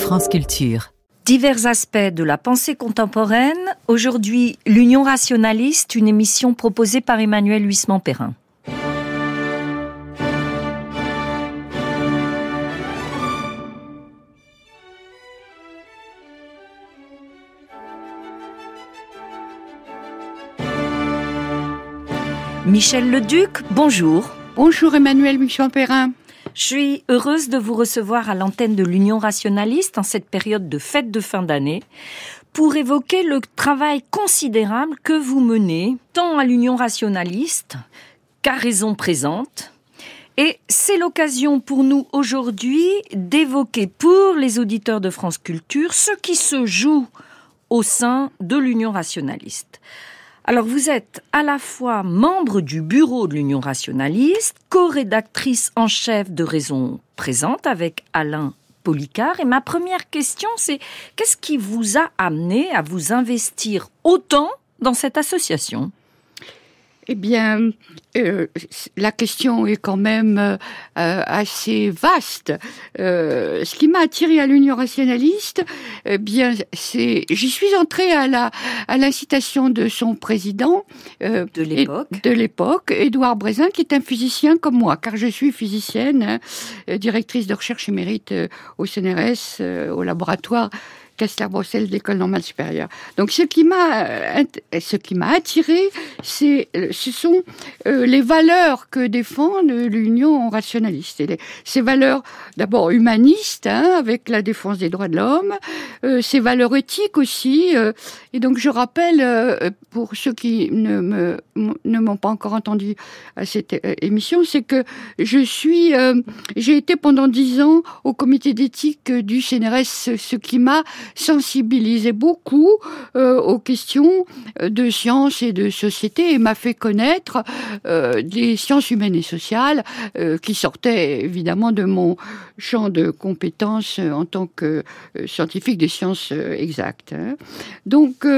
France Culture. Divers aspects de la pensée contemporaine. Aujourd'hui, l'Union rationaliste, une émission proposée par Emmanuel Huisman-Perrin. Michel Leduc, bonjour. Bonjour Emmanuel Huisman-Perrin. Je suis heureuse de vous recevoir à l'antenne de l'Union rationaliste en cette période de fête de fin d'année pour évoquer le travail considérable que vous menez tant à l'Union rationaliste qu'à Raison Présente. Et c'est l'occasion pour nous aujourd'hui d'évoquer pour les auditeurs de France Culture ce qui se joue au sein de l'Union rationaliste. Alors, vous êtes à la fois membre du bureau de l'Union rationaliste, co-rédactrice en chef de Raison Présente avec Alain Policard. Et ma première question, c'est qu'est-ce qui vous a amené à vous investir autant dans cette association ? Eh bien, la question est quand même assez vaste. Ce qui m'a attirée à l'Union rationaliste, eh bien, j'y suis entrée à l'incitation de son président de l'époque, Édouard Brézin, qui est un physicien comme moi, car je suis physicienne, directrice de recherche émérite au CNRS, au laboratoire Kastler-Brossel de l'École normale supérieure. Donc, ce qui m'a attiré, ce sont les valeurs que défend l'Union rationaliste. Et ces valeurs, d'abord humanistes, avec la défense des droits de l'homme, ces valeurs éthiques aussi. Et donc, je rappelle, pour ceux qui ne m'ont pas encore entendu à cette émission, c'est que j'ai été pendant 10 ans au comité d'éthique du CNRS, ce qui m'a sensibilisé beaucoup aux questions de sciences et de société et m'a fait connaître des sciences humaines et sociales qui sortaient évidemment de mon champ de compétences en tant que scientifique des sciences exactes. Donc,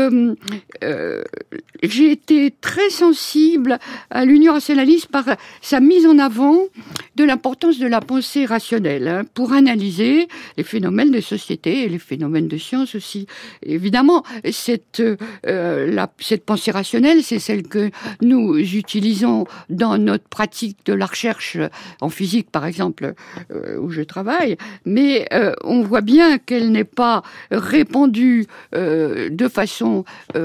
j'ai été très sensible à l'Union rationaliste par sa mise en avant de l'importance de la pensée rationnelle pour analyser les phénomènes de société et les phénomènes de science aussi. Évidemment, cette pensée rationnelle, c'est celle que nous utilisons dans notre pratique de la recherche en physique, par exemple, où je travaille, mais on voit bien qu'elle n'est pas répandue de façon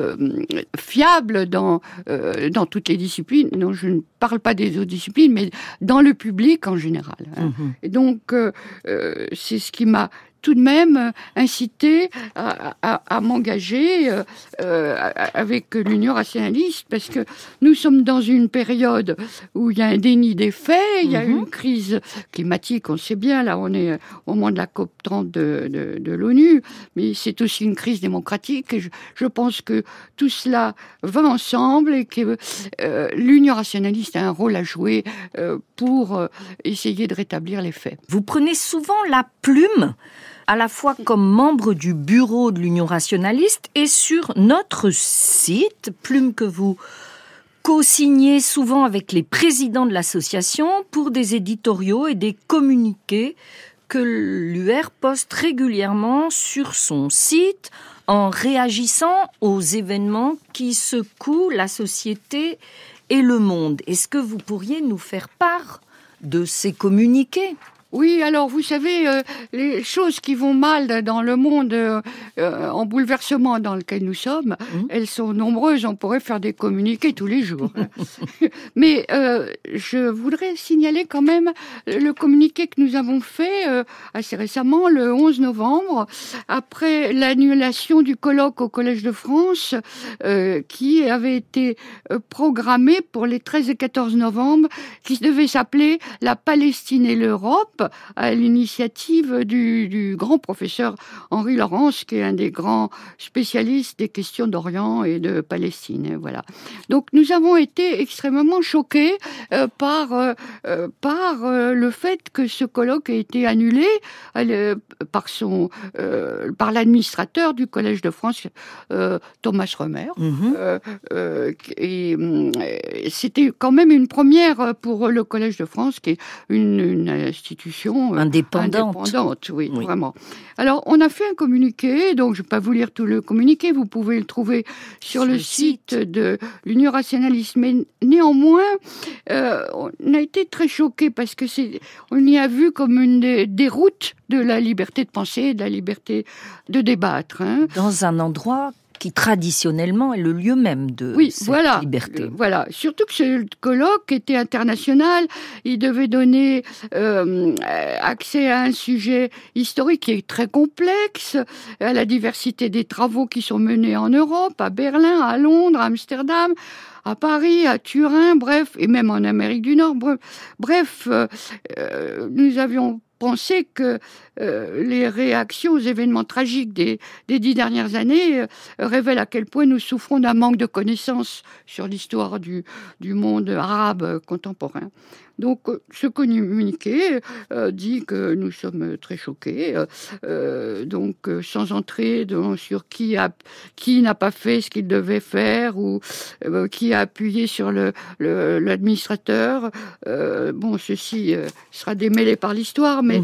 fiable dans toutes les disciplines. Non, je ne parle pas des autres disciplines, mais dans le public en général. Et donc, c'est ce qui m'a tout de même incité à m'engager avec l'Union rationaliste, parce que nous sommes dans une période où il y a un déni des faits, il y a une crise climatique, on sait bien, là on est au moment de la COP30 de l'ONU, mais c'est aussi une crise démocratique, et je pense que tout cela va ensemble et que l'Union rationaliste a un rôle à jouer pour essayer de rétablir les faits. Vous prenez souvent la plume à la fois comme membre du bureau de l'Union rationaliste et sur notre site, plume que vous co-signez souvent avec les présidents de l'association pour des éditoriaux et des communiqués que l'UR poste régulièrement sur son site en réagissant aux événements qui secouent la société et le monde. Est-ce que vous pourriez nous faire part de ces communiqués ? Oui, alors vous savez, les choses qui vont mal dans le monde en bouleversement dans lequel nous sommes, elles sont nombreuses, on pourrait faire des communiqués tous les jours. Mais je voudrais signaler quand même le communiqué que nous avons fait assez récemment, le 11 novembre, après l'annulation du colloque au Collège de France, qui avait été programmé pour les 13 et 14 novembre, qui devait s'appeler « La Palestine et l'Europe », à l'initiative du grand professeur Henri Laurence, qui est un des grands spécialistes des questions d'Orient et de Palestine. Voilà. Donc nous avons été extrêmement choqués par le fait que ce colloque ait été annulé par l'administrateur du Collège de France, Thomas Römer. Et c'était quand même une première pour le Collège de France, qui est une institution institution indépendante. Oui, vraiment. Alors, on a fait un communiqué, donc je ne vais pas vous lire tout le communiqué, vous pouvez le trouver sur le site de l'Union rationaliste, mais néanmoins, on a été très choqués parce que on y a vu comme une des routes de la liberté de penser, de la liberté de débattre. Dans un endroit qui traditionnellement est le lieu même de cette liberté. Voilà, surtout que ce colloque était international, il devait donner accès à un sujet historique qui est très complexe, à la diversité des travaux qui sont menés en Europe, à Berlin, à Londres, à Amsterdam, à Paris, à Turin, bref, et même en Amérique du Nord. Bref, nous avions pensé que les réactions aux événements tragiques des 10 dernières années révèlent à quel point nous souffrons d'un manque de connaissances sur l'histoire du monde arabe contemporain. Donc, ce communiqué dit que nous sommes très choqués. Donc, sans entrer sur qui n'a pas fait ce qu'il devait faire ou qui a appuyé sur l'administrateur. Ceci sera démêlé par l'histoire, mais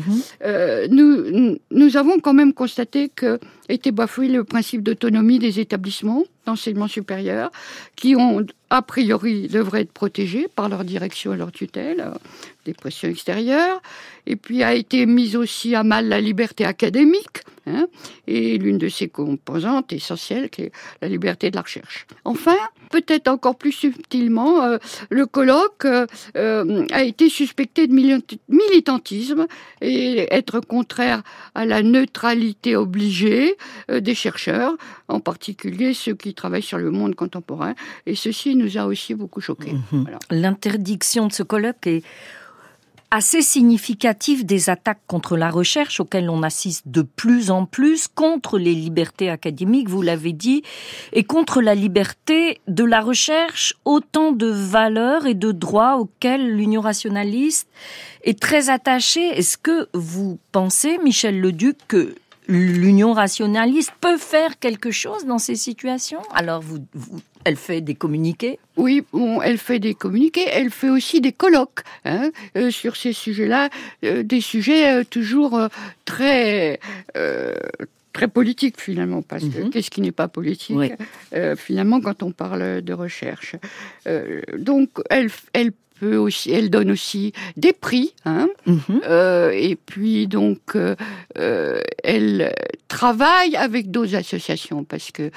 nous avons quand même constaté que était bafoué le principe d'autonomie des établissements d'enseignement supérieur, qui ont, a priori, devraient être protégés par leur direction et leur tutelle, des pressions extérieures, et puis a été mise aussi à mal la liberté académique, et l'une de ses composantes essentielles, qui est la liberté de la recherche. Enfin, peut-être encore plus subtilement, le colloque a été suspecté de militantisme et être contraire à la neutralité obligée des chercheurs, en particulier ceux qui travaillent sur le monde contemporain. Et ceci nous a aussi beaucoup choqués. Voilà. L'interdiction de ce colloque est assez significatif des attaques contre la recherche auxquelles on assiste de plus en plus, contre les libertés académiques, vous l'avez dit, et contre la liberté de la recherche, autant de valeurs et de droits auxquels l'Union rationaliste est très attachée. Est-ce que vous pensez, Michel Leduc, que l'Union rationaliste peut faire quelque chose dans ces situations? Alors, elle fait des communiqués? Oui, elle fait des communiqués, elle fait aussi des colloques sur ces sujets-là, des sujets toujours très politiques finalement, parce que qu'est-ce qui n'est pas politique finalement quand on parle de recherche. Donc, elle peut aussi, elle donne aussi des prix, et puis donc elle travaille avec d'autres associations, parce que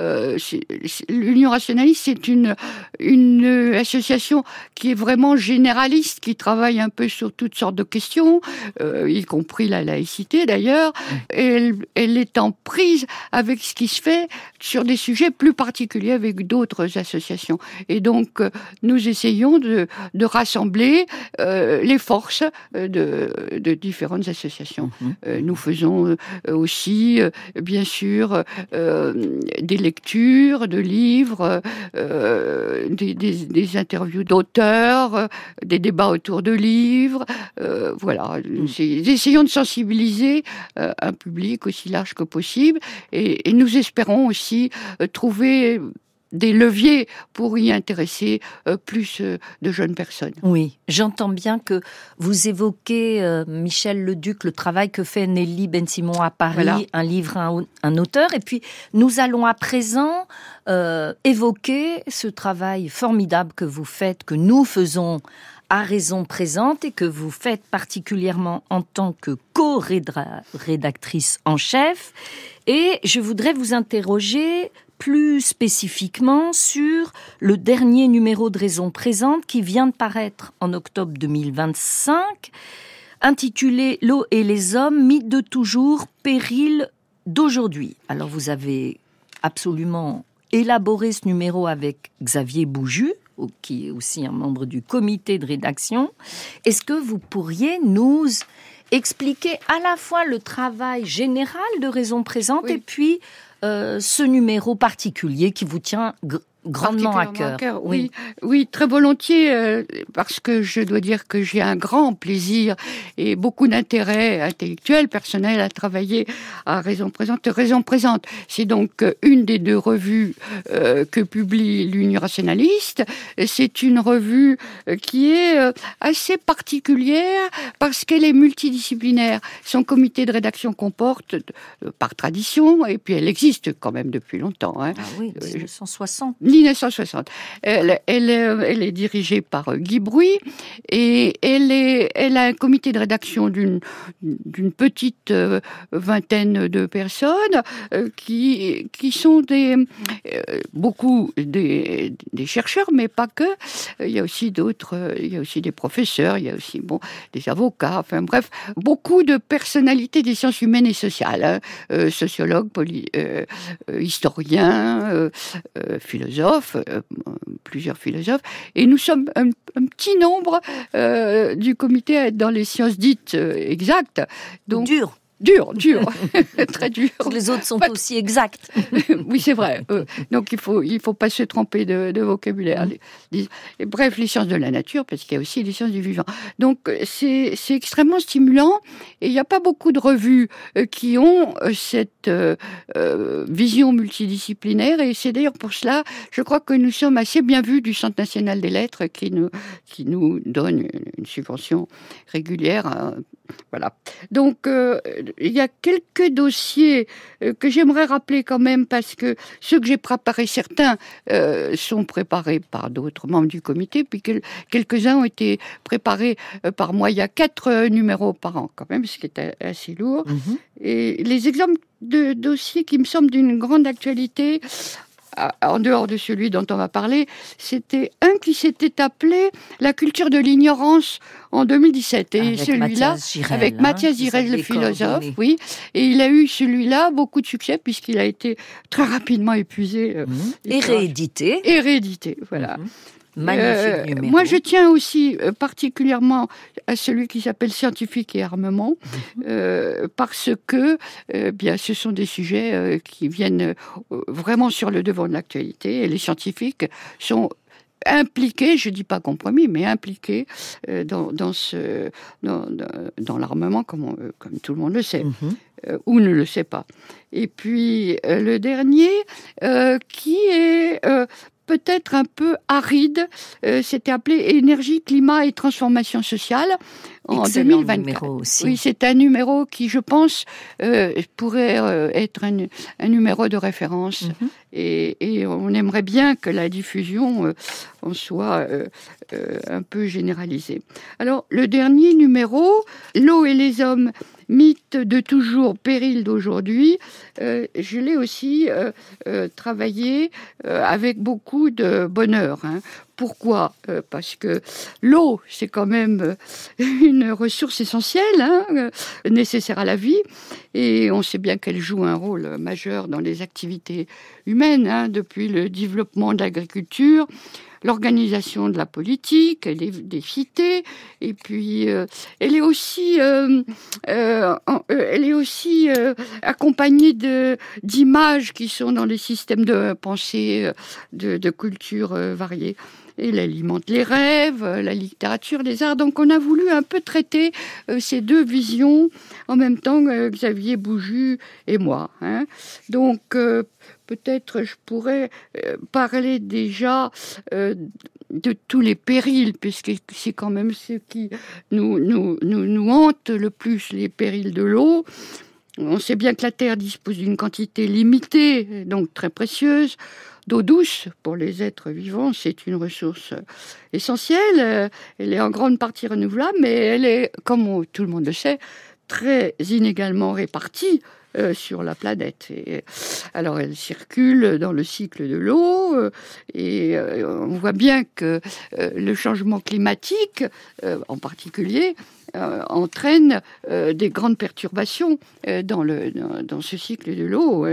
l'Union rationaliste, c'est une association qui est vraiment généraliste, qui travaille un peu sur toutes sortes de questions, y compris la laïcité d'ailleurs. Elle est en prise avec ce qui se fait sur des sujets plus particuliers avec d'autres associations. Et donc, nous essayons de rassembler les forces de différentes associations. Nous faisons aussi, bien sûr, des lectures de livres, des interviews d'auteurs, des débats autour de livres. Voilà. Essayons de sensibiliser un public aussi large que possible, et nous espérons aussi trouver des leviers pour y intéresser plus de jeunes personnes. Oui, j'entends bien que vous évoquez, Michel Leduc, le travail que fait Nelly Ben-Simon à Paris, voilà. Un livre, un auteur. Et puis, nous allons à présent évoquer ce travail formidable que vous faites, que nous faisons à Raison Présente, et que vous faites particulièrement en tant que co-rédactrice en chef. Et je voudrais vous interroger plus spécifiquement sur le dernier numéro de Raison Présente qui vient de paraître en octobre 2025, intitulé « L'eau et les hommes, mythes de toujours, péril d'aujourd'hui ». Alors vous avez absolument élaboré ce numéro avec Xavier Bouju, qui est aussi un membre du comité de rédaction. Est-ce que vous pourriez nous expliquer à la fois le travail général de Raison Présente, oui, et puis ce numéro particulier qui vous tient grandement à cœur. Oui, très volontiers, parce que je dois dire que j'ai un grand plaisir et beaucoup d'intérêt intellectuel, personnel à travailler à Raison Présente. C'est donc une des deux revues que publie l'Union rationaliste. C'est une revue qui est assez particulière parce qu'elle est multidisciplinaire. Son comité de rédaction comporte, par tradition, et puis elle existe quand même depuis longtemps. Ah oui, 1960. 1960. Elle est dirigée par Guy Bruy et elle a un comité de rédaction d'une petite vingtaine de personnes qui sont beaucoup des chercheurs, mais pas que. Il y a aussi d'autres, il y a aussi des professeurs, il y a aussi des avocats, enfin bref, beaucoup de personnalités des sciences humaines et sociales, sociologues, historiens, philosophes, plusieurs philosophes, et nous sommes un petit nombre du comité à être dans les sciences dites exactes. Donc Dur, très dur. Les autres sont aussi exacts. Oui, c'est vrai. Donc il faut pas se tromper de vocabulaire. Et bref, les sciences de la nature, parce qu'il y a aussi les sciences du vivant. Donc c'est extrêmement stimulant. Et il n'y a pas beaucoup de revues qui ont cette vision multidisciplinaire. Et c'est d'ailleurs pour cela, je crois que nous sommes assez bien vus du Centre national des lettres qui nous donne une subvention régulière. Voilà. Donc il y a quelques dossiers que j'aimerais rappeler quand même, parce que ceux que j'ai préparés, certains sont préparés par d'autres membres du comité, puis quelques-uns ont été préparés par moi. Il y a 4 numéros par an quand même, ce qui est assez lourd. Mm-hmm. Et les exemples de dossiers qui me semblent d'une grande actualité, en dehors de celui dont on va parler, c'était un qui s'était appelé La culture de l'ignorance en 2017. Et avec celui-là, avec Mathias Girel, le philosophe, oui. Et il a eu celui-là beaucoup de succès puisqu'il a été très rapidement épuisé. Et réédité. Voilà. Magnifique numéro. Moi, je tiens aussi particulièrement à celui qui s'appelle Scientifique et armement, parce que bien, ce sont des sujets qui viennent vraiment sur le devant de l'actualité, et les scientifiques sont impliqués, je dis pas compromis, mais impliqués dans l'armement, comme tout le monde le sait. Ou ne le sait pas. Et puis le dernier, qui est peut-être un peu aride, c'était appelé Énergie, climat et transformation sociale en excellent 2024. Numéro aussi. Oui, c'est un numéro qui, je pense, pourrait être un numéro de référence. Et on aimerait bien que la diffusion en soit un peu généralisée. Alors, le dernier numéro, L'eau et les hommes, mythe de toujours, péril d'aujourd'hui, je l'ai aussi travaillé avec beaucoup de bonheur. Pourquoi ? Parce que l'eau, c'est quand même une ressource essentielle, nécessaire à la vie, et on sait bien qu'elle joue un rôle majeur dans les activités humaines, depuis le développement de l'agriculture, l'organisation de la politique, des cités, et puis elle est aussi accompagnée d'images qui sont dans les systèmes de pensée, de culture variées. Elle alimente les rêves, la littérature, les arts. Donc on a voulu un peu traiter ces deux visions en même temps, Xavier Bouju et moi. Donc peut-être je pourrais parler déjà de tous les périls, puisque c'est quand même ce qui nous hante le plus, les périls de l'eau. On sait bien que la Terre dispose d'une quantité limitée, donc très précieuse, d'eau douce pour les êtres vivants. C'est une ressource essentielle. Elle est en grande partie renouvelable, mais elle est, comme tout le monde le sait, très inégalement répartie sur la planète. Alors elle circule dans le cycle de l'eau et on voit bien que le changement climatique, en particulier, entraîne des grandes perturbations dans ce cycle de l'eau.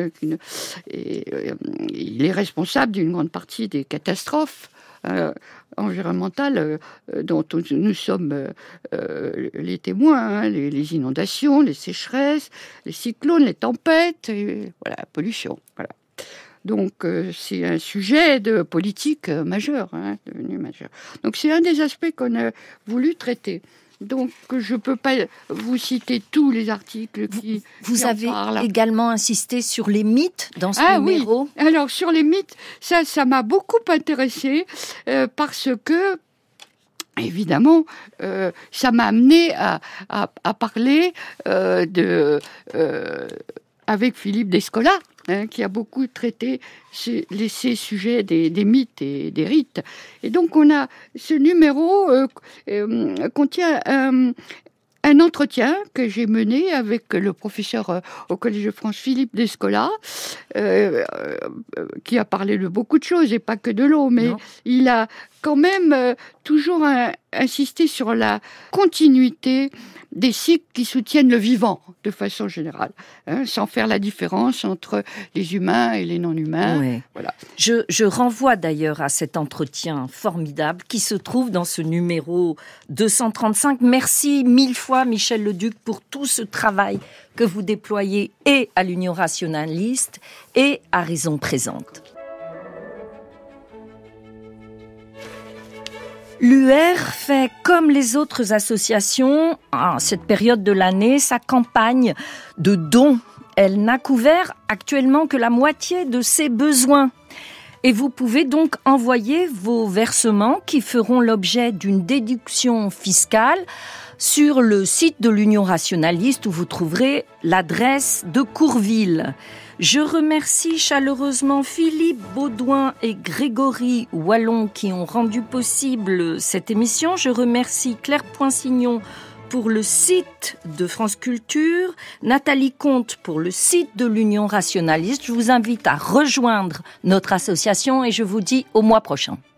Il est responsable d'une grande partie des catastrophes environnementales dont nous sommes les témoins, les inondations, les sécheresses, les cyclones, les tempêtes, et, voilà, la pollution. Voilà. Donc c'est un sujet de politique majeur, devenu majeur. Donc c'est un des aspects qu'on a voulu traiter. Donc, je ne peux pas vous citer tous les articles qui Vous en avez parlent. également insisté sur les mythes dans ce numéro. Oui. Alors, sur les mythes, ça m'a beaucoup intéressée parce que, évidemment, ça m'a amené à parler avec Philippe Descola, qui a beaucoup traité ces sujets des mythes et des rites. Et donc, ce numéro contient un entretien que j'ai mené avec le professeur au Collège de France, Philippe Descola, qui a parlé de beaucoup de choses et pas que de l'eau, mais il a quand même toujours insisté sur la continuité des cycles qui soutiennent le vivant de façon générale, sans faire la différence entre les humains et les non-humains. Oui. Voilà. Je renvoie d'ailleurs à cet entretien formidable qui se trouve dans ce numéro 235. Merci 1000 fois Michel Leduc pour tout ce travail que vous déployez et à l'Union rationaliste et à Raison Présente. L'UR fait, comme les autres associations, à cette période de l'année, sa campagne de dons. Elle n'a couvert actuellement que la moitié de ses besoins. Et vous pouvez donc envoyer vos versements qui feront l'objet d'une déduction fiscale sur le site de l'Union rationaliste où vous trouverez l'adresse de Courville. Je remercie chaleureusement Philippe Baudouin et Grégory Wallon qui ont rendu possible cette émission. Je remercie Claire Poinsignon pour le site de France Culture, Nathalie Comte pour le site de l'Union rationaliste. Je vous invite à rejoindre notre association et je vous dis au mois prochain.